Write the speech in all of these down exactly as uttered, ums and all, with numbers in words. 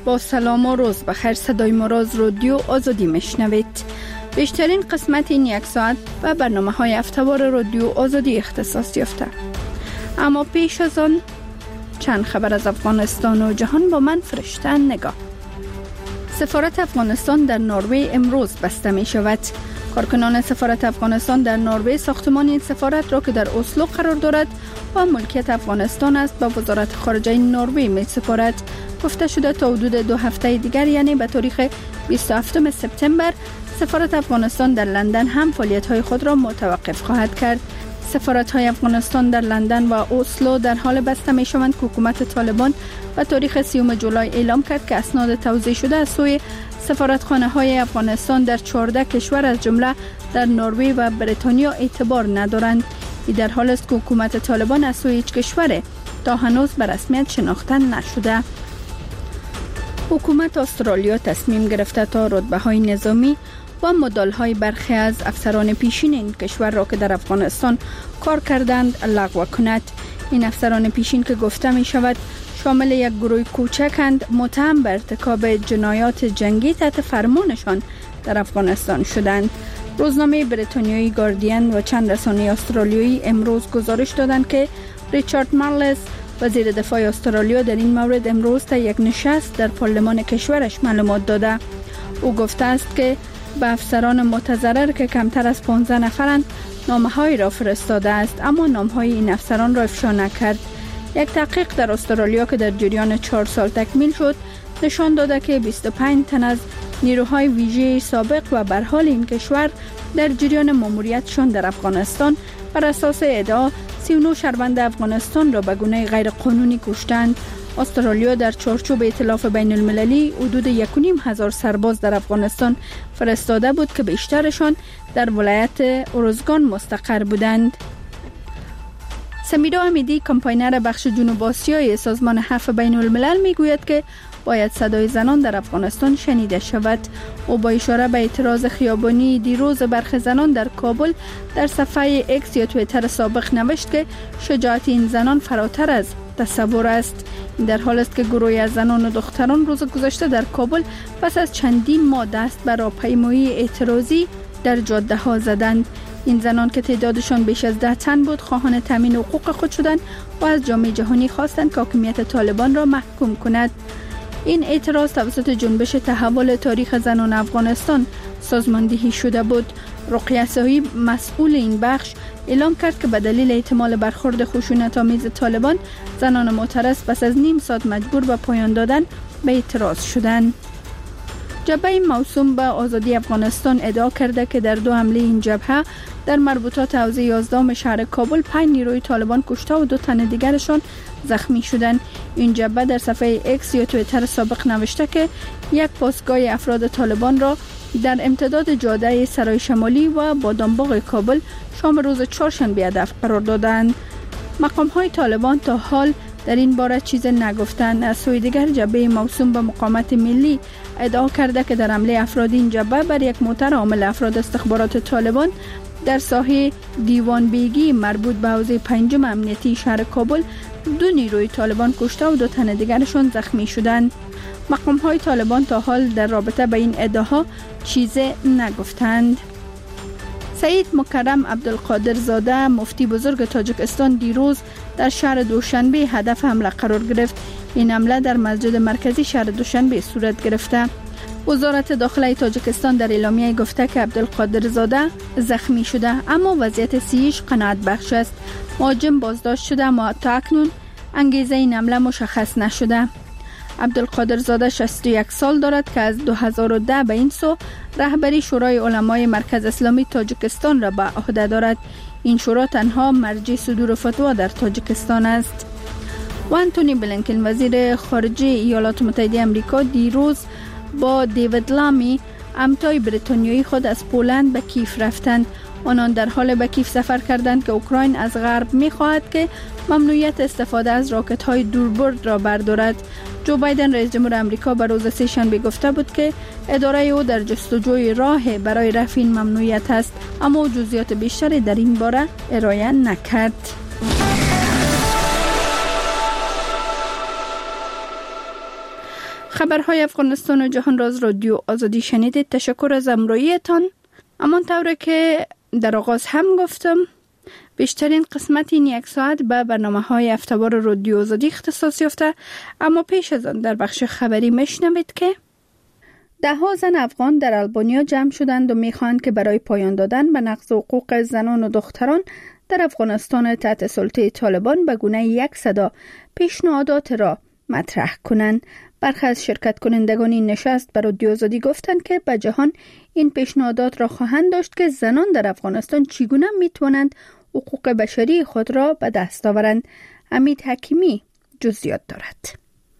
با سلام و روز بخیر. صدای ما را از رادیو آزادی میشنوید. بیشترین قسمت این یک ساعت و برنامه های هفته‌وار رادیو آزادی اختصاص یافته. اما پیش از آن چند خبر از افغانستان و جهان با من فرشته نگاه. سفارت افغانستان در نروژ امروز بسته می شود. کارکنان سفارت افغانستان در نروژ ساختمان این سفارت را که در اسلو قرار دارد و ملکیت افغانستان است به وزارت خارجه نروژ می سپارد. گفته شده تا حدود دو هفته دیگر یعنی به تاریخ بیست و هفتم سپتامبر سفارت افغانستان در لندن هم فعالیت‌های خود را متوقف خواهد کرد. سفارت‌های افغانستان در لندن و اسلو در حال بسته می‌شوند که حکومت طالبان به تاریخ سیوم جولای اعلام کرد که اسناد توزیع شده از سوی سفارتخانه‌های افغانستان در چهارده کشور از جمله در نروژ و بریتانیا اعتبار ندارند. این در حال است که حکومت طالبان از سوی هیچ کشور تا هنوز به رسمیت شناخته نشده. حکومت استرالیا تصمیم گرفته تا رتبه‌های نظامی و مدال‌های برخی از افسران پیشین این کشور را که در افغانستان کار کردند لغو کند. این افسران پیشین که گفته می شود شامل یک گروه کوچکند متهم به ارتکاب جنایات جنگی تحت فرمانشان در افغانستان شدند. روزنامه بریتانیایی گاردین و چند رسانه استرالیایی امروز گزارش دادند که ریچارد مارلز وزیر دفاع استرالیا در این مورد امروز تا یک نشست در پارلمان کشورش معلومات داده. او گفته است که به افسران متضرر که کمتر از پانزده نفرند نامه‌هایی را فرستاده است اما نام‌های این افسران را افشا نکرد. یک تحقیق در استرالیا که در جریان چهار سال تکمیل شد نشان داده که بیست و پنج تن از نیروهای ویژه سابق و به حال این کشور در جریان ماموریتشان در افغانستان بر اساس ادعا سی و نه شهروند افغانستان را به گونه غیر قانونی کشتند. استرالیا در چارچوب ائتلاف بین المللی حدود یک و نیم هزار سرباز در افغانستان فرستاده بود که بیشترشان در ولایت ارزگان مستقر بودند. سمیرا امیدی کمپاینر بخش جنوب آسیای سازمان حفظ بین الملل میگوید که باید صدای زنان در افغانستان شنیده شود. او با اشاره به اعتراض خیابانی دیروز برخی زنان در کابل در صفحه اکس یا توییتر سابق نوشت که شجاعت این زنان فراتر از تصور است. این در حال است که گروهی از زنان و دختران روز گذشته در کابل پس از چندین ماه دست به راهپیمایی اعتراضی در جاده ها زدند. این زنان که تعدادشان بیش از ده تن بود خواهان تامین حقوق خود شدند و از جامعه جهانی خواستند که حاکمیت طالبان را محکوم کند. این اعتراض توسط جنبش تحول تاریخ زنان افغانستان سازماندهی شده بود. رقیه صاحب مسئول این بخش اعلام کرد که به دلیل احتمال برخورد خشونت‌آمیز طالبان زنان معترض پس از نیم ساعت مجبور به پایان دادن به اعتراض شدند. جبهه موسوم به آزادی افغانستان ادعا کرده که در دو حمله این جبهه در مربوطات حوزه یازدهم شهر کابل پنج نیروی طالبان کشته و دو تن دیگرشان زخمی شدند. این جبهه در صفحه اکس یا توییتر سابق نوشته که یک پاسگاه افراد طالبان را در امتداد جاده سرای شمالی و بادامباغ کابل شام روز چهارشنبه هدف قرار دادند. مقام‌های طالبان تا حال در این باره چیز نگفتند. از سوی دیگر جبهه موسوم به مقاومت ملی ادعا کرده که در حمله افراد این جبهه بر یک موتر حامل افراد استخبارات طالبان در ساحه دیوان بیگی مربوط به حوزه پنجم امنیتی شهر کابل دو نیروی طالبان کشته و دو تن دیگرشان زخمی شدند. مقام‌های طالبان تا حال در رابطه با این ادعاها چیزی نگفتند. سید مکرم عبدالقادر زاده مفتی بزرگ تاجیکستان دیروز در شهر دوشنبه هدف حمله قرار گرفت. این حمله در مسجد مرکزی شهر دوشنبه صورت گرفته. وزارت داخله تاجیکستان در اعلامیه گفته که عبدالقادر زاده زخمی شده اما وضعیت صحیش قناعت بخش است. مهاجم بازداشت شده اما تا اکنون انگیزه این حمله مشخص نشده. عبدالقادر زاده شصت و یک سال دارد که از دو هزار و ده به این سو رهبری شورای علمای مرکز اسلامی تاجیکستان را به عهده دارد. این شورا تنها مرجع صدور فتوا در تاجیکستان است. و انتونی بلینکن وزیر خارجه ایالات متحده آمریکا دیروز با دیوید لامی همتای بریتانیایی خود از پولند به کیف رفتند. آنان در حال به کیف سفر کردند که اوکراین از غرب می‌خواهد که ممنوعیت استفاده از راکت‌های دوربرد را بردارد. جو بایدن رئیس جمهور آمریکا به روز سه‌شنبه گفته بود که اداره او در جستجوی راه برای رفع این ممنوعیت است اما جزئیات بیشتری در این باره ارائه نکرد. خبرهای افغانستان و جهان را از رادیو آزادی شنیدید. تشکر از همراهیتان. همانطور که در آغاز هم گفتم، بیشترین قسمت این یک ساعت به برنامه های هفته‌وار رادیو آزادی اختصاص یافته، اما پیش از آن در بخش خبری میشنوید که ده ها زن افغان در آلبانیا جمع شدند و میخواهند که برای پایان دادن به نقض حقوق زنان و دختران در افغانستان تحت سلطه طالبان به گونه یک صدا پیشنهادات را مطرح کنند. برخی از شرکت کنندگان این نشست بر رادیو آزادی گفتند که به جهان این پیشنهادات را خواهند داشت که زنان در افغانستان چگونه میتوانند حقوق بشری خود را به دست آورند. حمید حکیمی جزئیات دارد.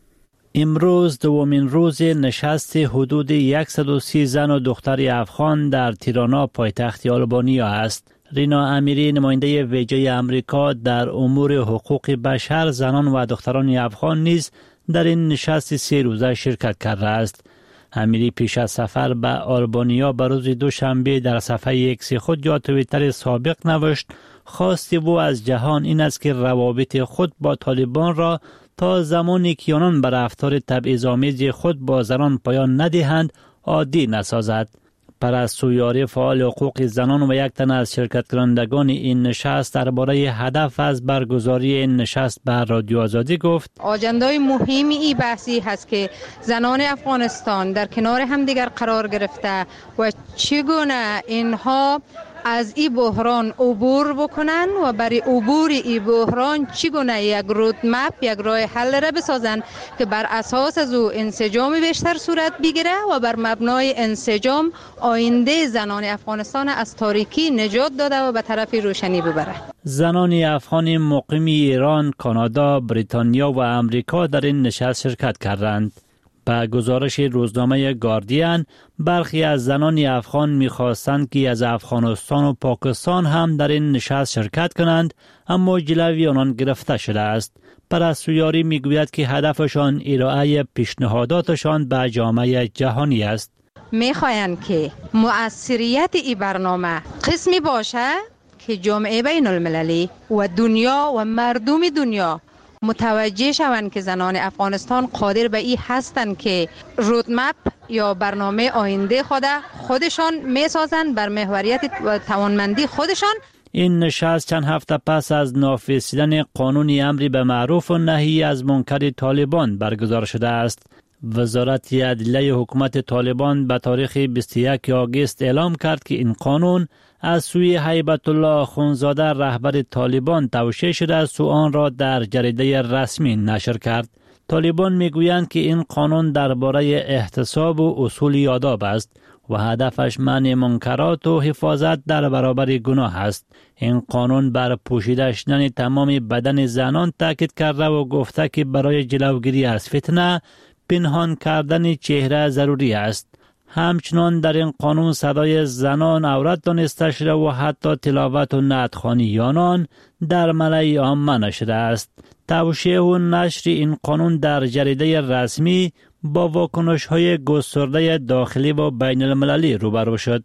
امروز دومین روز نشست حدود صد و سی زن و دختر افغان در تیرانا پایتخت آلبانیا است. رینا امیری نماینده ویژه آمریکا در امور حقوق بشر زنان و دختران افغان نیز در این نشست سه روزه شرکت کرده است. امیری پیش از سفر به آلبانیا به روز دوشنبه در صفحه ایکس خود یا توییتر سابق نوشت خواستی او از جهان این است که روابط خود با طالبان را تا زمانی که آنان بر رفتار تبعیض‌آمیز خود با زنان پایان ندهند عادی نسازد. پرستویاری فعال حقوق زنان و یک تن از شرکت کنندگان این نشست درباره هدف از برگزاری این نشست به رادیو آزادی گفت آجندای مهمی این بحثی هست که زنان افغانستان در کنار همدیگر قرار گرفته و چگونه اینها از این بحران عبور بکنن و برای عبور این بحران چگونه یک رودمپ، یک راه حل را بسازن که بر اساس از او انسجام بیشتر صورت بگیره و بر مبنای انسجام آینده زنان افغانستان از تاریکی نجات داده و به طرف روشنی ببره. زنان افغان مقیم ایران، کانادا، بریتانیا و امریکا در این نشست شرکت کردند. به گزارش روزنامه گاردین، برخی از زنان افغان می‌خواستند که از افغانستان و پاکستان هم در این نشست شرکت کنند، اما جلوی آنان گرفته شده است. پرستویاری میگوید که هدفشان ارائه پیشنهاداتشان به جامعه جهانی است. میخواهند که مؤثریت این برنامه قسمی باشه که جامعه بین المللی و دنیا و مردم دنیا متوجه شوند که زنان افغانستان قادر به این هستند که رودمپ یا برنامه آینده خود خودشان میسازند بر محوریت و توانمندی خودشان. این نشست چند هفته پس از نافذیدن قانون امری به معروف و نهی از منکر طالبان برگزار شده است. وزارت عدلیه حکومت طالبان به تاریخ بیست و یکم آگوست اعلام کرد که این قانون از سوی هیبت الله آخونزاده رهبر طالبان توشیح شده است و آن را در جریده رسمی نشر کرد. طالبان میگویند که این قانون درباره احتساب و اصول آداب است و هدفش منع منکرات و حفاظت در برابر گناه است. این قانون بر پوشیده شدن تمام بدن زنان تاکید کرده و گفته که برای جلوگیری از فتنه پنهان کردن چهره ضروری است. همچنان در این قانون صدای زنان عورت دانسته شده و حتی تلاوت و نعت‌خوانی آنان در ملأ عامه نشده است. توشیح و نشر این قانون در جریده رسمی با واکنش‌های گسترده داخلی و بین المللی روبرو شد.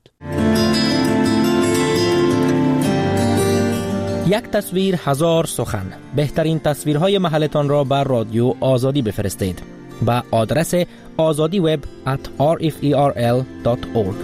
یک تصویر هزار سخن. بهترین تصویرهای محلتان را بر رادیو آزادی بفرستید. با آدرس آزادی وب ات آر اف ای آر ال دات اورگ.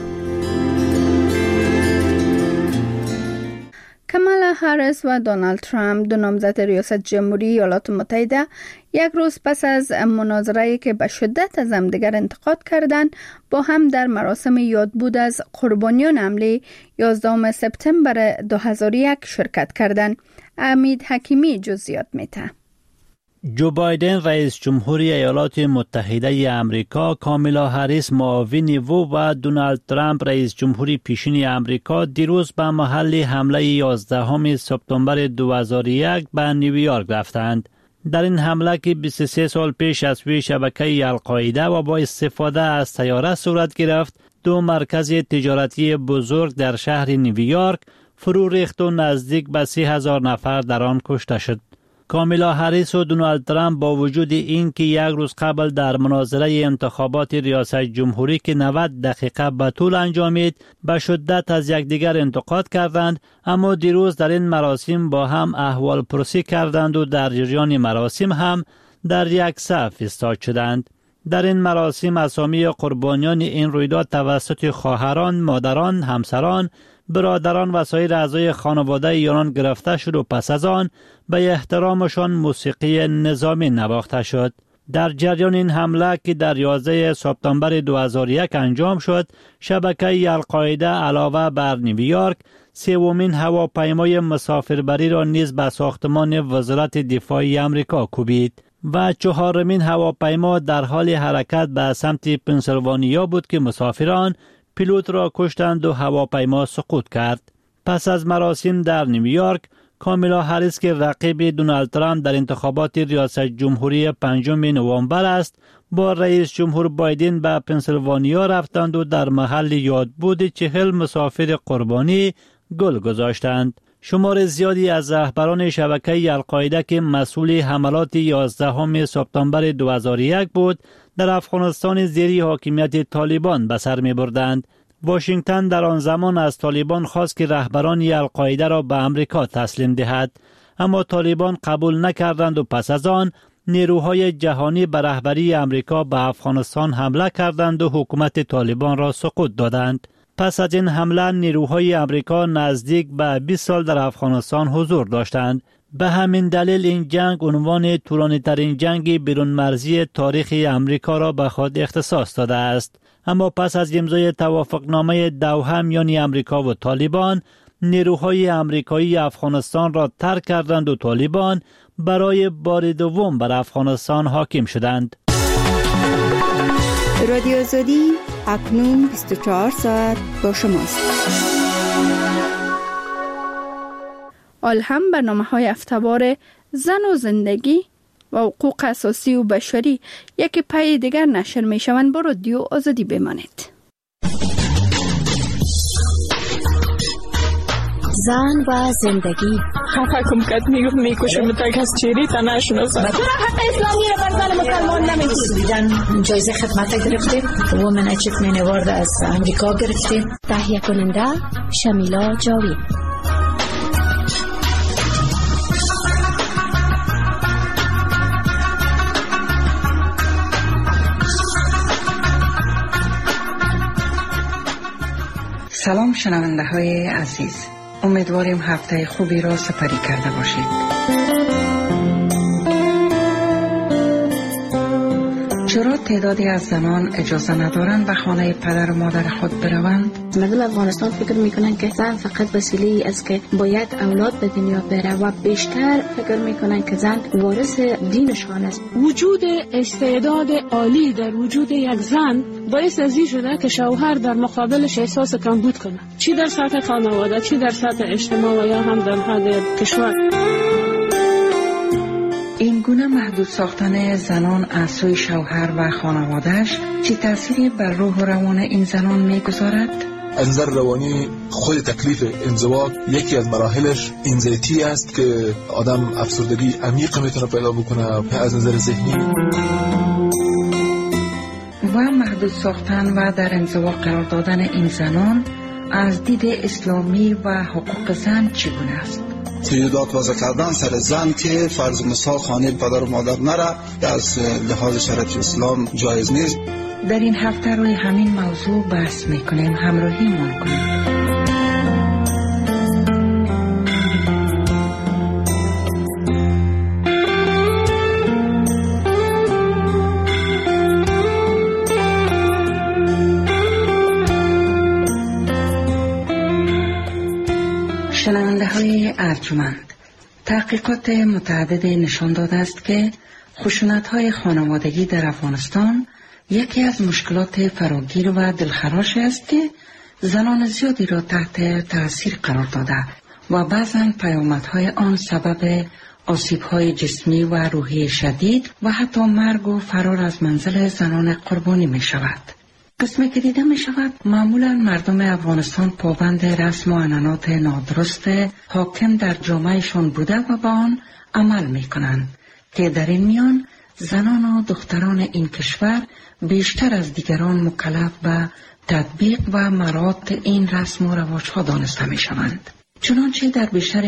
کامالا هریس و دونالد ترامپ، دو نامزد ریاست جمهوری ایالات متحده، یک روز پس از مناظره‌ای که به شدت از همدیگر انتقاد کردند، با هم در مراسم یادبود از قربانیان حمله یازدهم سپتامبر دو هزار و یک شرکت کردند. حمید حکیمی جزئیات می‌دهد. جو بایدن رئیس جمهوری ایالات متحده آمریکا، کامالا هریس معاون او و دونالد ترامپ رئیس جمهوری پیشین آمریکا دیروز به محل حمله یازدهم سپتامبر دو هزار و یک به نیویورک رفتند. در این حمله که بیست و سه سال پیش از سوی شبکه القاعده و با استفاده از سیاره صورت گرفت، دو مرکز تجارتی بزرگ در شهر نیویورک فرو ریخت و نزدیک به سی هزار نفر در آن کشته شد. کامالا هریس و دونالد ترامپ با وجود این که یک روز قبل در مناظره انتخابات ریاست جمهوری که نود دقیقه به طول انجامید به شدت از یکدیگر انتقاد کردند، اما دیروز در این مراسم با هم احوال پرسی کردند و در جریان مراسم هم در یک صف ایستاد شدند. در این مراسم اسامی قربانیان این رویداد توسط خواهران، مادران، همسران، برادران و سایر اعضای خانواده یاران گرفته شد و پس از آن به احترامشان موسیقی نظامی نواخته شد. در جریان این حمله که در یازده سپتامبر دو هزار و یک انجام شد، شبکه القاعده علاوه بر نیویورک سومین هواپیمای مسافربری را نیز به ساختمان وزارت دفاع آمریکا کوبید و چهارمین هواپیما در حال حرکت به سمت پنسیلوانیا بود که مسافران پیلوت را کشتند و هواپیما سقوط کرد. پس از مراسم در نیویورک، کامالا هریس که رقیب دونالد ترامپ در انتخابات ریاست جمهوری پنجم نوامبر است، با رئیس جمهور بایدن به پنسیلوانیا رفتند و در محل یادبود چهل مسافر قربانی گل گذاشتند. شمار زیادی از رهبران شبکه القاعده که مسئول حملات یازدهم سپتامبر دو هزار و یک بود، در افغانستان زیر حاکمیت طالبان به سر می بردند. واشنگتن در آن زمان از طالبان خواست که رهبران القاعده را به امریکا تسلیم دهد، اما طالبان قبول نکردند و پس از آن نیروهای جهانی به رهبری امریکا به افغانستان حمله کردند و حکومت طالبان را سقوط دادند. پس از این حمله نیروهای امریکا نزدیک به بیست سال در افغانستان حضور داشتند. به همین دلیل این جنگ عنوان طولانی ترین جنگ بیرون مرزی تاریخ امریکا را به خود اختصاص داده است. اما پس از امضای توافقنامه دوحه میان امریکا و طالبان، نیروهای امریکایی افغانستان را ترک کردند و طالبان برای بار دوم بر افغانستان حاکم شدند. رادیو آزادی اکنون بیست و چهار ساعت با شماست. آلهم برنامه‌های هفته‌وار زن و زندگی و حقوق اساسی و بشری یک پای دیگر نشر می شوند. با رادیو آزادی بمانید. زن و زندگی خفه کم کت میگفت میکشم تک از چیری تا نشناسم. تو را حق اسلامی را بر زن مسلمان نمیدید. جایزه خدمت گرفتیم. وومن اچیومنت اوارد از امریکا گرفتیم. تهیه کننده شمیلا جاوید. سلام شنونده های عزیز، امیدواریم هفته خوبی را سپری کرده باشید. چرا تعدادی از زنان اجازه ندارند به خانه پدر و مادر خود بروند؟ مردم افغانستان فکر میکنن که زن فقط وسیله است که باید اولاد به دنیا بره و بیشتر فکر میکنن که زن وارث دینشان است. وجود استعداد عالی در وجود یک زن باعث از این شده که شوهر در مقابلش احساس کمبود کنه، چی در سطح خانواده، چی در سطح اجتماع و یا هم در حد کشور. این گونه محدود ساختن زنان از سوی شوهر و خانوادهش چی تأثیری بر روح و روان این زنان میگذارد؟ از نظر روانی خود تکلیف انزواج یکی از مراحلش انزایتی است که آدم افسردگی عمیق میتونه پیدا بکنه از نظر ذهنی. و محدود ساختن و در انزوا قرار دادن این زنان از دید اسلامی و حقوق زن چگونه است؟ تعداد وضع کردن سر زن که فرض مثال خانه پدر و مادر نره از لحاظ شرعی اسلام جایز نیست. در این هفته روی همین موضوع بحث میکنیم، همراهی ما کنید. شنونده های ارجمند، تحقیقات متعدد نشان داده است که خشونت های خانوادگی در افغانستان یکی از مشکلات فراگیر و دلخراش است که زنان زیادی را تحت تاثیر قرار داده و بعضاً پیامدهای آن سبب آسیب‌های جسمی و روحی شدید و حتی مرگ و فرار از منزل زنان قربانی می شود. قسمی که دیده می شود معمولا مردم افغانستان پابند رسم و عنعنات نادرست حاکم در جامعهشان بوده و با آن عمل می کنند که در این میان زنان و دختران این کشور بیشتر از دیگران مکلف به تطبیق و مراعات این رسم و رواج‌ها دانسته می شوند. چنانچه در بیشتر